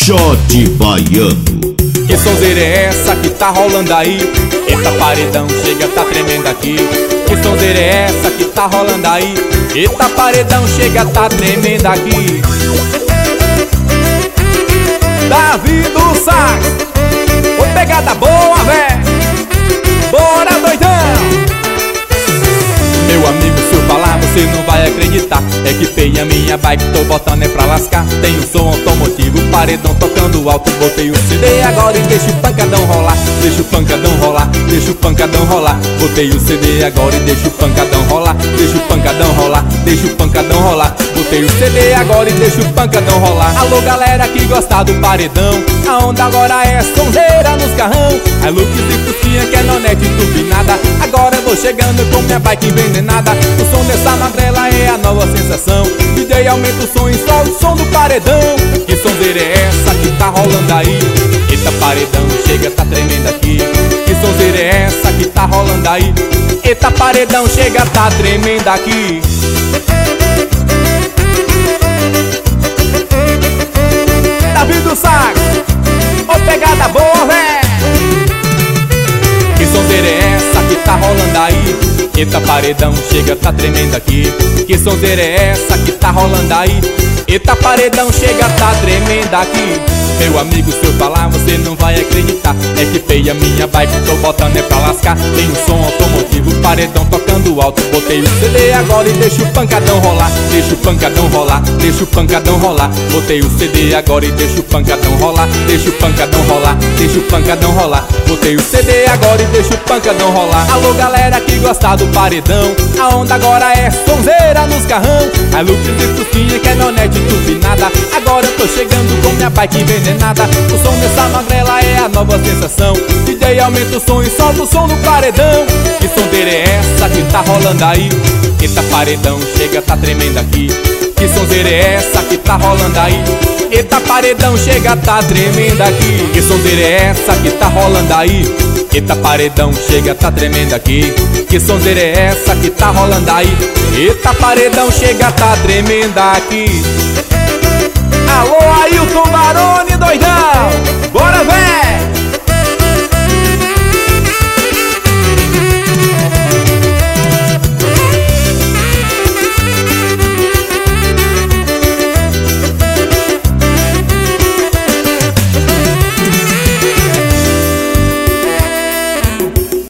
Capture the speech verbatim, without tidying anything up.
Shot Baiano. Que sonzeira é essa que tá rolando aí? Eita paredão, chega, tá tremendo aqui. Que sonzeira é essa que tá rolando aí? Eita paredão, chega, tá tremendo aqui. Davi do Sax, ô pegada boa, véi. Bora, doidão! Meu amigo, se eu falar, você não vai acreditar. É que feia minha bike, tô botando é pra lascar. Tem um som automotivo, paredão tocando alto. Botei o C D agora e deixa o pancadão rolar. Deixa o pancadão rolar, deixa o pancadão rolar. Botei o C D agora e deixa o pancadão rolar. Deixa o pancadão rolar, deixa o pancadão rolar. Botei o C D agora e deixa o pancadão rolar. Alô galera que gosta do paredão, a onda agora é sonzeira nos carrão. A Lux e Fusquinha que é nonete turbinada. Agora eu vou chegando com minha bike envenenada. O som dessa magrela é a nova sensação. D J aumenta o som e solta o som do paredão. Que sonzeira é essa que tá rolando aí? Eita paredão, chega, tá tremendo aqui. Que sonzeira é essa que tá rolando aí? Eita paredão, chega, tá tremendo aqui. Davi do Sax, ô pegada boa, véi. Que sonzeira é essa que tá rolando aí? Eita paredão, chega, tá tremendo aqui. Que sonzeira é essa que tá rolando aí? Eita paredão, chega, tá tremendo aqui. Meu amigo, se eu falar, você não vai acreditar. É que feia minha bike, tô botando é pra lascar. Tem um som automotivo, paredão tocando alto. Botei o C D agora e deixa o pancadão rolar. Deixa o pancadão rolar, deixa o pancadão rolar. Botei o C D agora e deixa o pancadão rolar. Deixa o pancadão rolar, deixa o pancadão rolar. Botei o C D agora e deixa o pancadão rolar. Alô galera que gosta do paredão, a onda agora é sonzeira nos carrão. A Lux e Fusquinha que é nonete turbinada. Agora eu tô chegando com minha bike envenenada. O som dessa magrela é a nova sensação. D J aumenta o som e solta o som do paredão. Que sonzeira é essa que tá rolando aí? Eita paredão, chega, tá tremendo aqui. Que sonzeira é essa que tá rolando aí? Eita paredão, chega, tá tremendo aqui. Que sonzeira é essa que tá rolando aí? Eita paredão, chega, tá tremendo aqui. Que sonzeira é essa que tá rolando aí? Eita paredão, chega, tá tremendo aqui. Alô, Ailton Barone, doidão! Bora, véi!